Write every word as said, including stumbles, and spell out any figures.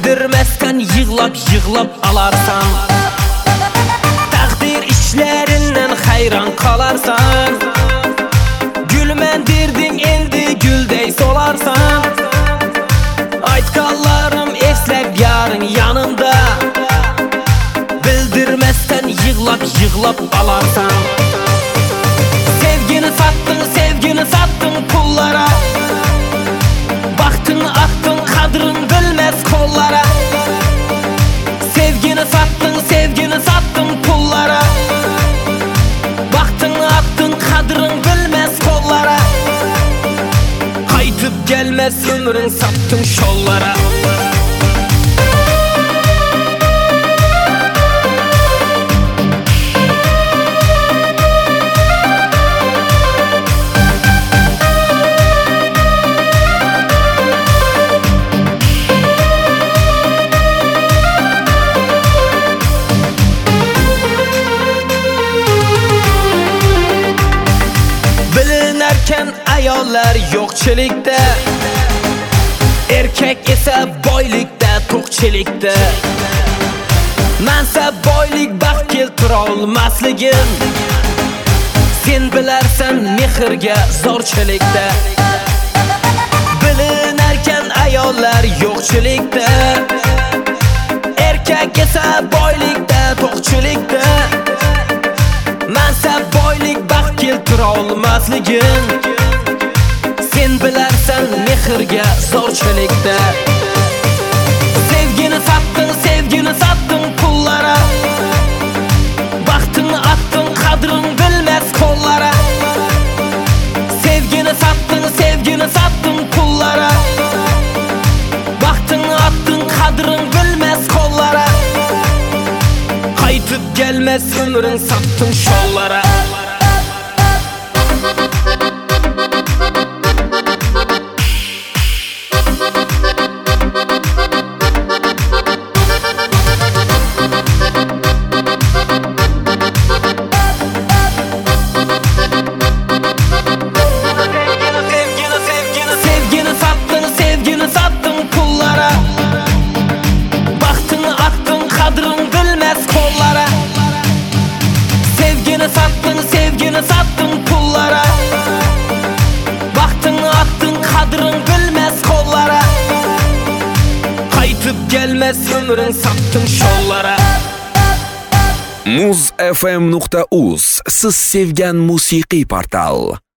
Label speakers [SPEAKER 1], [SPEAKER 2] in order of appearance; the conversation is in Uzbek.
[SPEAKER 1] bildirmezken yığlap yığlap alarsan, takdir işlerinden hayran kalarsan, gülmendirdin endi güldey solarsan, aytkanlarım eslep yarın yanında, bildirmezken yığlap yığlap alarsan. Sevgini sattın, sevgini sattın pullara, baktın attın kadrın bilmez kollara. Sevgini sattın, sevgini sattın pullara, baktın attın kadrın bilmez kollara. Kaytıp gelmez ömrün sattın şollara. Bilinirken ayollar yo'qchilikda, erkek esa boylikda, to'qchilikda. Mensa boylik baxt keltira olmasligim, sen bilarsan mehrga zo'rchilikda. Bilinirken ayollar yo'qchilikda, erkek esa boylikda, to'qchilikda. Mensa boylik baxt keltira olmasligim, sen bilarsan mehrga zo'rchilikda. Sevgini sattın, sevgini sattın pullara, baxtini attın qadrin bilmez kollara. Sevgini sattın, sevgini sattın pullara, baxtini attın qadrin bilmez kollara. Qaytib gelmez ömrün sattın şollara. Sevgini sattın, sevgini sattın pullara, baxtini attın qadrin bilmez kollara. Sevgini sattın, sevgini sattın pullara, baxtini attın qadrin bilmez kollara. Qaytib gelmez ömrün sattın şollara.
[SPEAKER 2] muz f m nuqta uz siz sevgan musiqiy portal.